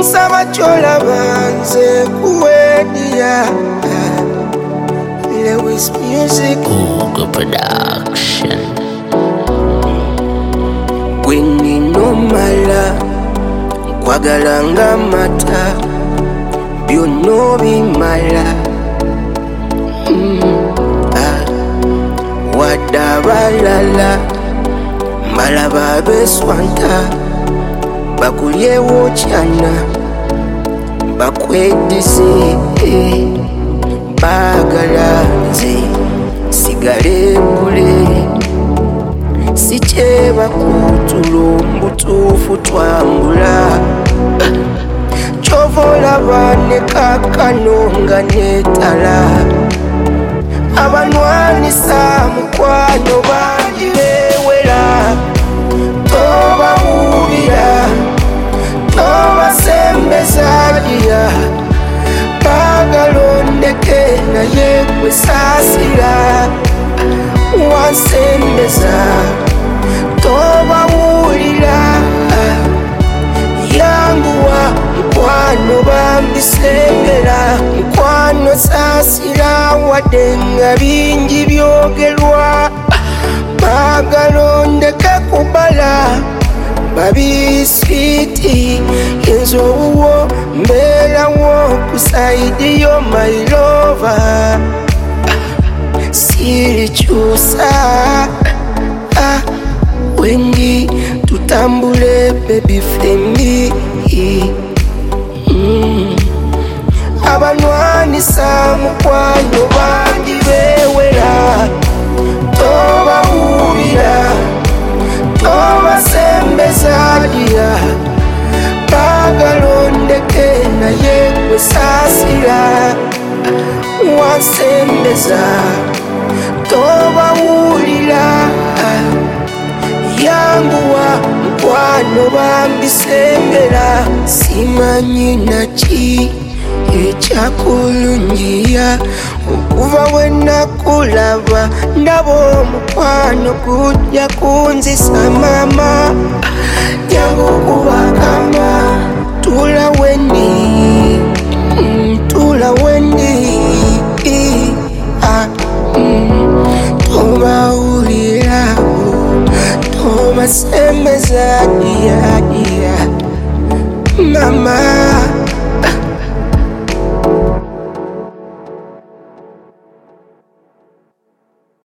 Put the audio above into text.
Sabachola banze kuwedia Lewis Music Google Production. Winnie no mala Kwagalanga mata Byono bimala Wadabalala Malaba beswanta Bakulye wochana Bakwedise Bagalanze Sigale kule Sicheba kutulo mbutufu twambula Chovola bane kakanonga netala Abanwanisa mukwano banjibewela Toba ubira Toba sembezalia Bagalondeke na yekwe sasira Wansembeza Toba ulira Yanguwa mkwano bambisengera Mkwano sasira wadenga bingi byogerwa Bagalondeke kubala Babi sweetie Yenzo uwo mbela wo kusaidi yo my lover Siri chusa Wengi tutambule baby friendly Abanwani samu kwano bangi bewela Toba ubira Toba sembezalia Bagalondeke na yekwe sasira Wansembeza Toba ulira Yanguwa mkwano bambisengera Simanyi naki echakulungia Okuva wena kulaba Ndabo mkwano kujya kunzisa mama Yangu kubakama Tula weni Tula weni Toba ulira Toba semeza Mama